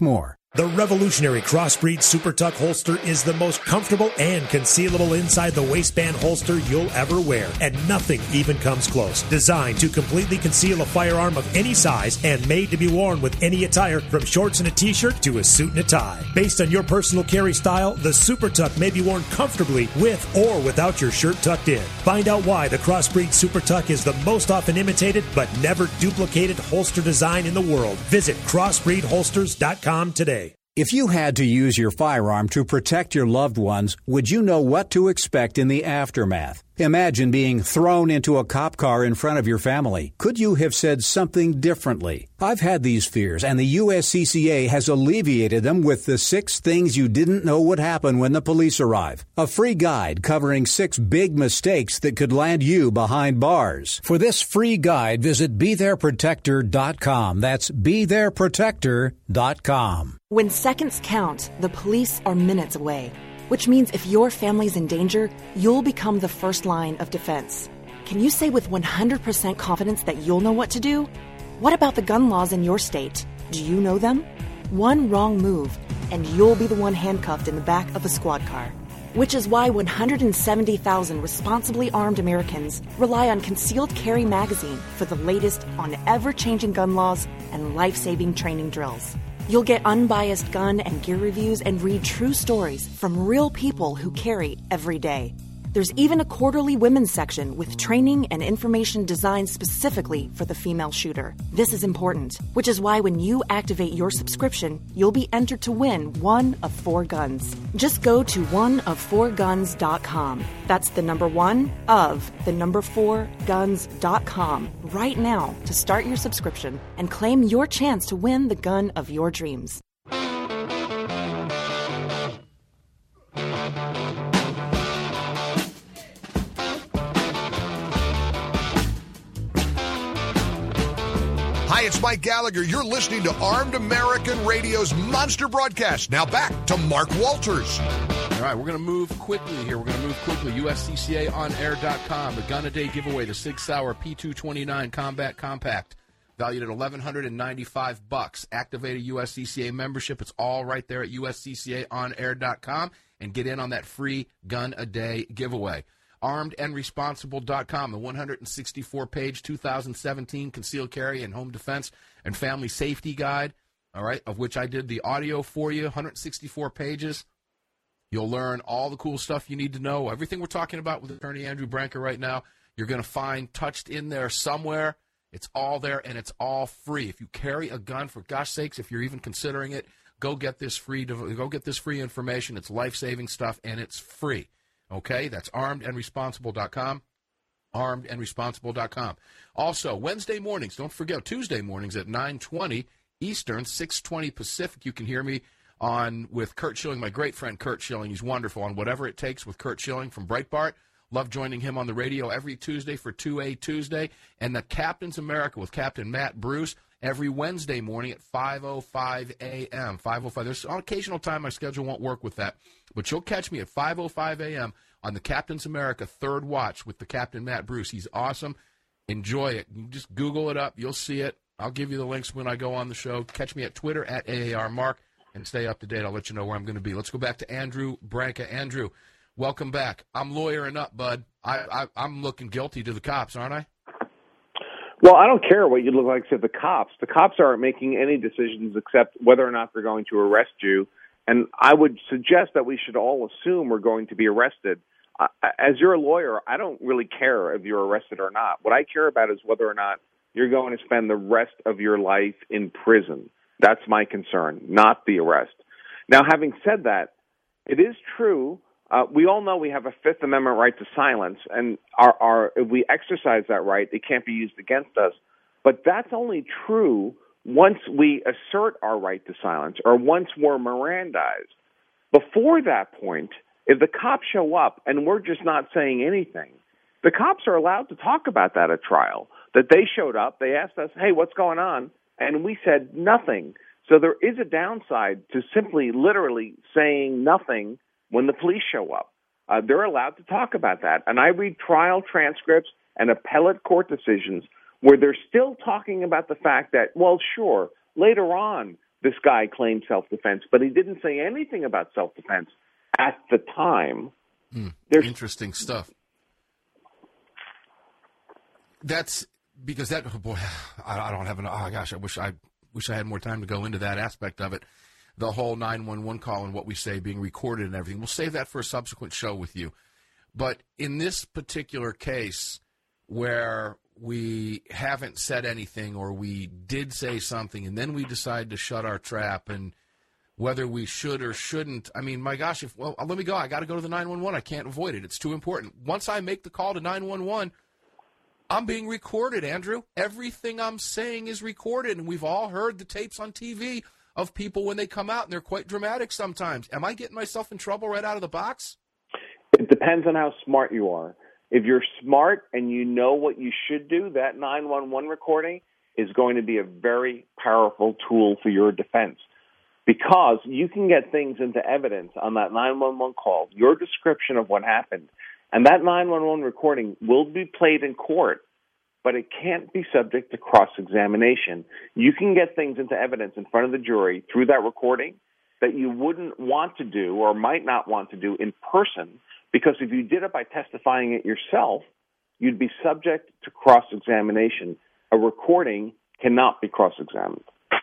The revolutionary Crossbreed Super Tuck holster is the most comfortable and concealable inside the waistband holster you'll ever wear, and nothing even comes close. Designed to completely conceal a firearm of any size and made to be worn with any attire, from shorts and a t-shirt to a suit and a tie. Based on your personal carry style, the Super Tuck may be worn comfortably with or without your shirt tucked in. Find out why the Crossbreed Super Tuck is the most often imitated but never duplicated holster design in the world. Visit crossbreed holsters dot com today. If you had to use your firearm to protect your loved ones, would you know what to expect in the aftermath? Imagine being thrown into a cop car in front of your family. Could you have said something differently? I've had these fears, and the U S C C A has alleviated them with the six things you didn't know would happen when the police arrive. A free guide covering six big mistakes that could land you behind bars. For this free guide, visit be there protector dot com. That's be there protector dot com. When seconds count, the police are minutes away, which means if your family's in danger, you'll become the first line of defense. Can you say with one hundred percent confidence that you'll know what to do? What about the gun laws in your state? Do you know them? One wrong move, and you'll be the one handcuffed in the back of a squad car. Which is why one hundred seventy thousand responsibly armed Americans rely on Concealed Carry Magazine for the latest on ever-changing gun laws and life-saving training drills. You'll get unbiased gun and gear reviews and read true stories from real people who carry every day. There's even a quarterly women's section with training and information designed specifically for the female shooter. This is important, which is why when you activate your subscription, you'll be entered to win one of four guns. Just go to one of four guns dot com. That's the number one of the number four guns dot com right now to start your subscription and claim your chance to win the gun of your dreams. Hi, it's Mike Gallagher. You're listening to Armed American Radio's Monster Broadcast. Now back to Mark Walters. All right, we're going to move quickly here. We're going to move quickly. U S C C A on air dot com, the Gun a Day giveaway, the Sig Sauer P two twenty-nine Combat Compact, valued at eleven ninety-five bucks. Activate a U S C C A membership. It's all right there at U S C C A on air dot com, and get in on that free Gun a Day giveaway. armed and responsible dot com, the one hundred sixty-four page two thousand seventeen Concealed Carry and Home Defense and Family Safety Guide, all right, of which I did the audio for you, one hundred sixty-four pages. You'll learn all the cool stuff you need to know. Everything we're talking about with Attorney Andrew Branca right now, you're going to find touched in there somewhere. It's all there, and it's all free. If you carry a gun, for gosh sakes, if you're even considering it, go get this free. Go get this free information. It's life-saving stuff, and it's free. Okay, that's armed and responsible dot com, armed and responsible dot com. Also, Wednesday mornings, don't forget, Tuesday mornings at nine twenty Eastern, six twenty Pacific, you can hear me on with Kurt Schilling, my great friend Kurt Schilling. He's wonderful on Whatever It Takes with Kurt Schilling from Breitbart. Love joining him on the radio every Tuesday for two A Tuesday. And the Captain's America with Captain Matt Bruce every Wednesday morning at five oh five a.m. five oh five. There's an occasional time my schedule won't work with that, but you'll catch me at five oh five a.m. on the Captain's America Third Watch with the Captain Matt Bruce. He's awesome. Enjoy it. You just Google it up. You'll see it. I'll give you the links when I go on the show. Catch me at Twitter at A A R Mark and stay up to date. I'll let you know where I'm going to be. Let's go back to Andrew Branca. Andrew, welcome back. I'm lawyering up, bud. I, I, I'm looking guilty to the cops, aren't I? Well, I don't care what you look like to the cops. The cops aren't making any decisions except whether or not they're going to arrest you. And I would suggest that we should all assume we're going to be arrested. Uh, as you're a lawyer, I don't really care if you're arrested or not. What I care about is whether or not you're going to spend the rest of your life in prison. That's my concern, not the arrest. Now, having said that, it is true. Uh, we all know we have a Fifth Amendment right to silence, and our, our, if we exercise that right, it can't be used against us. But that's only true once we assert our right to silence or once we're Mirandized. Before that point, if the cops show up and we're just not saying anything, the cops are allowed to talk about that at trial, that they showed up, they asked us, hey, what's going on? And we said nothing. So there is a downside to simply literally saying nothing when the police show up. Uh, they're allowed to talk about that. And I read trial transcripts and appellate court decisions where they're still talking about the fact that, well, sure, later on this guy claimed self-defense, but he didn't say anything about self-defense at the time. Hmm. There's Interesting stuff. That's because that, oh boy, I, I don't have enough. Oh, gosh, I wish I wish I had more time to go into that aspect of it. The whole nine one one call and what we say being recorded and everything. We'll save that for a subsequent show with you. But in this particular case where we haven't said anything or we did say something and then we decide to shut our trap, and whether we should or shouldn't, I mean, my gosh, if well, let me go. I got to go to the nine one one. I can't avoid it. It's too important. Once I make the call to nine one one, I'm being recorded, Andrew. Everything I'm saying is recorded, and we've all heard the tapes on T V of people when they come out, and they're quite dramatic sometimes. Am I getting myself in trouble right out of the box? It depends on how smart you are. If you're smart and you know what you should do, that nine one one recording is going to be a very powerful tool for your defense, because you can get things into evidence on that nine one one call, your description of what happened, and that nine one one recording will be played in court, but it can't be subject to cross-examination. You can get things into evidence in front of the jury through that recording that you wouldn't want to do or might not want to do in person, because if you did it by testifying it yourself, you'd be subject to cross-examination. A recording cannot be cross-examined.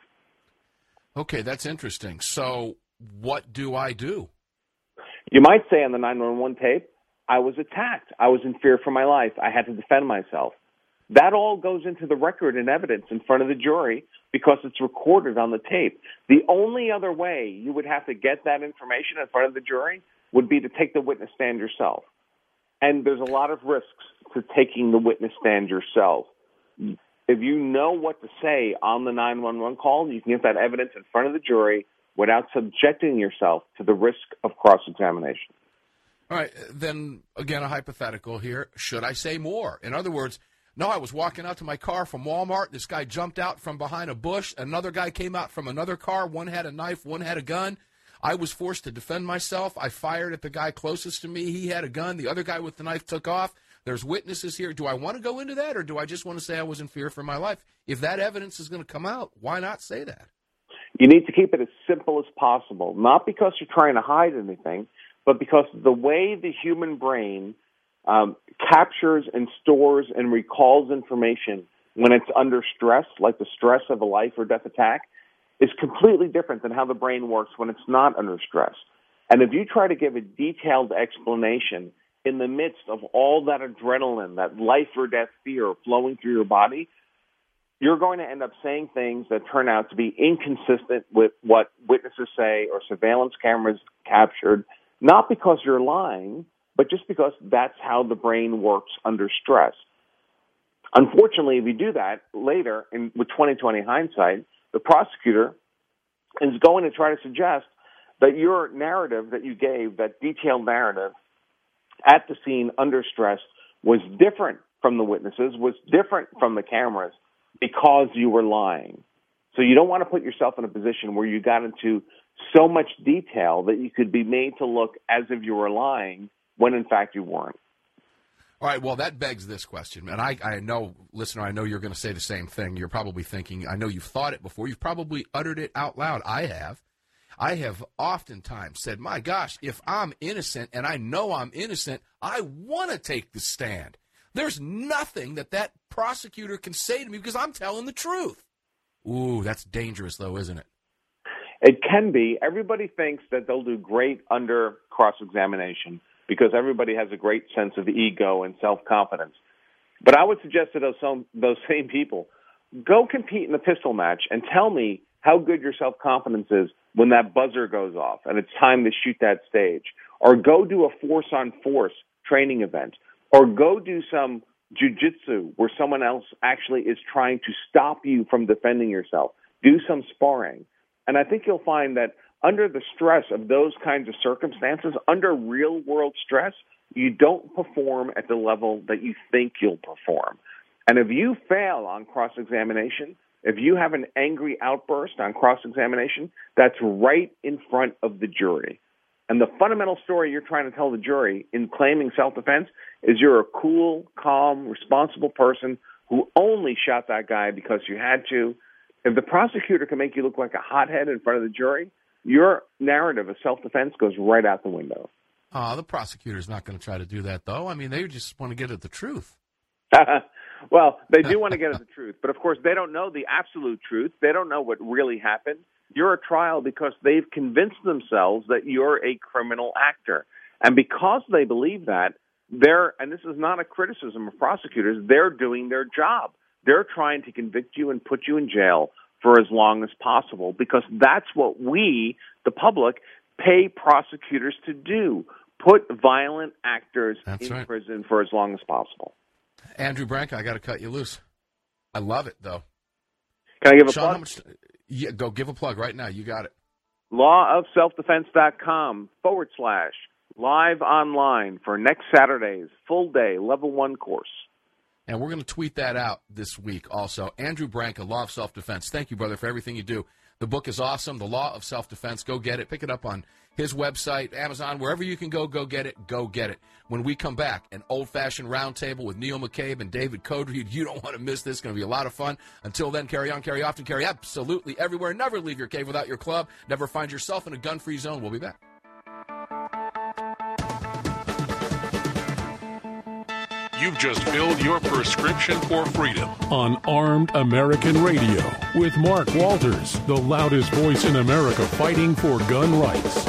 Okay, that's interesting. So what do I do? You might say on the nine one one tape, I was attacked. I was in fear for my life. I had to defend myself. That all goes into the record and evidence in front of the jury because it's recorded on the tape. The only other way you would have to get that information in front of the jury would be to take the witness stand yourself. And there's a lot of risks to taking the witness stand yourself. If you know what to say on the nine one one call, you can get that evidence in front of the jury without subjecting yourself to the risk of cross-examination. All right, then, again, a hypothetical here. Should I say more? In other words, no, I was walking out to my car from Walmart. This guy jumped out from behind a bush. Another guy came out from another car. One had a knife. One had a gun. I was forced to defend myself. I fired at the guy closest to me. He had a gun. The other guy with the knife took off. There's witnesses here. Do I want to go into that, or do I just want to say I was in fear for my life? If that evidence is going to come out, why not say that? You need to keep it as simple as possible, not because you're trying to hide anything, but because the way the human brain um, captures and stores and recalls information when it's under stress, like the stress of a life or death attack, is completely different than how the brain works when it's not under stress. And if you try to give a detailed explanation in the midst of all that adrenaline, that life or death fear flowing through your body, you're going to end up saying things that turn out to be inconsistent with what witnesses say or surveillance cameras captured, not because you're lying, but just because that's how the brain works under stress. Unfortunately, if you do that later, in, with twenty twenty hindsight, the prosecutor is going to try to suggest that your narrative that you gave, that detailed narrative at the scene under stress, was different from the witnesses, was different from the cameras because you were lying. So you don't want to put yourself in a position where you got into so much detail that you could be made to look as if you were lying when in fact you weren't. All right, well, that begs this question. And I, I know, listener, I know you're going to say the same thing. You're probably thinking, I know you've thought it before. You've probably uttered it out loud. I have. I have oftentimes said, my gosh, if I'm innocent and I know I'm innocent, I want to take the stand. There's nothing that that prosecutor can say to me because I'm telling the truth. Ooh, that's dangerous, though, isn't it? It can be. Everybody thinks that they'll do great under cross-examination because everybody has a great sense of ego and self-confidence. But I would suggest to those, some, those same people, go compete in a pistol match and tell me how good your self-confidence is when that buzzer goes off and it's time to shoot that stage. Or go do a force-on-force training event. Or go do some jiu-jitsu where someone else actually is trying to stop you from defending yourself. Do some sparring. And I think you'll find that under the stress of those kinds of circumstances, under real-world stress, you don't perform at the level that you think you'll perform. And if you fail on cross-examination, if you have an angry outburst on cross-examination, that's right in front of the jury. And the fundamental story you're trying to tell the jury in claiming self-defense is you're a cool, calm, responsible person who only shot that guy because you had to, If the prosecutor can make you look like a hothead in front of the jury, your narrative of self-defense goes right out the window. Oh, the prosecutor's not going to try to do that, though. I mean, they just want to get at the truth. Well, they do want to get at the truth. But, of course, they don't know the absolute truth. They don't know what really happened. You're a trial because they've convinced themselves that you're a criminal actor. And because they believe that, they're, and this is not a criticism of prosecutors, they're doing their job. They're trying to convict you and put you in jail for as long as possible because that's what we, the public, pay prosecutors to do, put violent actors That's in right. prison for as long as possible. Andrew Branca, I got to cut you loose. I love it, though. Can I give a Sean, plug? how much, yeah, go give a plug right now. You got it. lawofselfdefense.com forward slash live online for next Saturday's full day level one course. And we're going to tweet that out this week also. Andrew Branca, Law of Self-Defense. Thank you, brother, for everything you do. The book is awesome, The Law of Self-Defense. Go get it. Pick it up on his website, Amazon, wherever you can go, go get it. Go get it. When we come back, an old-fashioned roundtable with Neil McCabe and David Codreed. You don't want to miss this. It's going to be a lot of fun. Until then, carry on, carry often, carry absolutely everywhere. Never leave your cave without your club. Never find yourself in a gun-free zone. We'll be back. You've just filled your prescription for freedom on Armed American Radio with Mark Walters, the loudest voice in America fighting for gun rights.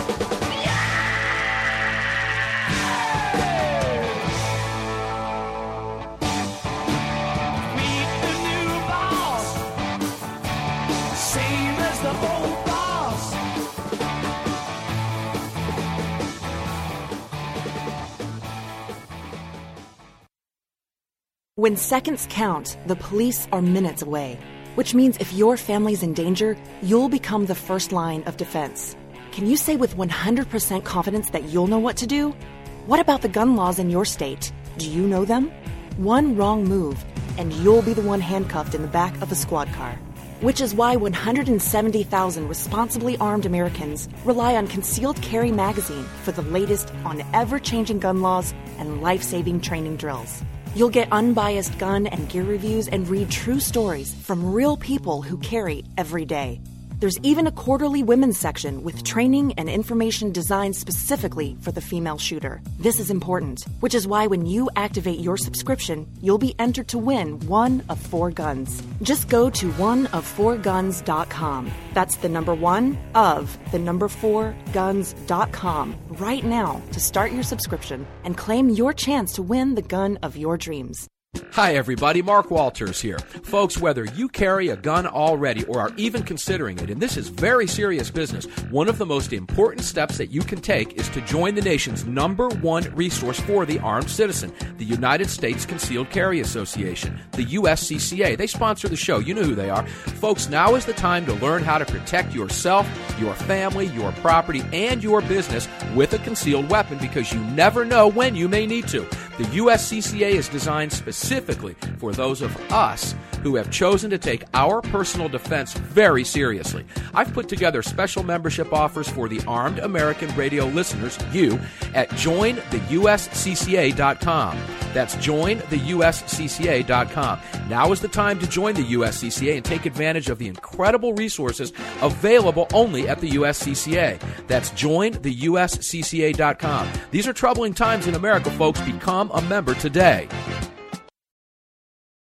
When seconds count, the police are minutes away, which means if your family's in danger, you'll become the first line of defense. Can you say with one hundred percent confidence that you'll know what to do? What about the gun laws in your state? Do you know them? One wrong move, and you'll be the one handcuffed in the back of a squad car. Which is why one hundred seventy thousand responsibly armed Americans rely on Concealed Carry Magazine for the latest on ever-changing gun laws and life-saving training drills. You'll get unbiased gun and gear reviews and read true stories from real people who carry every day. There's even a quarterly women's section with training and information designed specifically for the female shooter. This is important, which is why when you activate your subscription, you'll be entered to win one of four guns. Just go to one of four guns dot com. That's the number one of the number four guns dot com right now to start your subscription and claim your chance to win the gun of your dreams. Hi, everybody. Mark Walters here. Folks, whether you carry a gun already or are even considering it, and this is very serious business, one of the most important steps that you can take is to join the nation's number one resource for the armed citizen, the United States Concealed Carry Association, the U S C C A. They sponsor the show. You know who they are. Folks, now is the time to learn how to protect yourself, your family, your property, and your business with a concealed weapon because you never know when you may need to. The U S C C A is designed specifically for those of us who have chosen to take our personal defense very seriously. I've put together special membership offers for the Armed American Radio listeners, you, at join the U S C C A dot com. That's join the U S C C A dot com. Now is the time to join the U S C C A and take advantage of the incredible resources available only at the U S C C A. That's join the U S C C A dot com. These are troubling times in America, folks. Become a member today.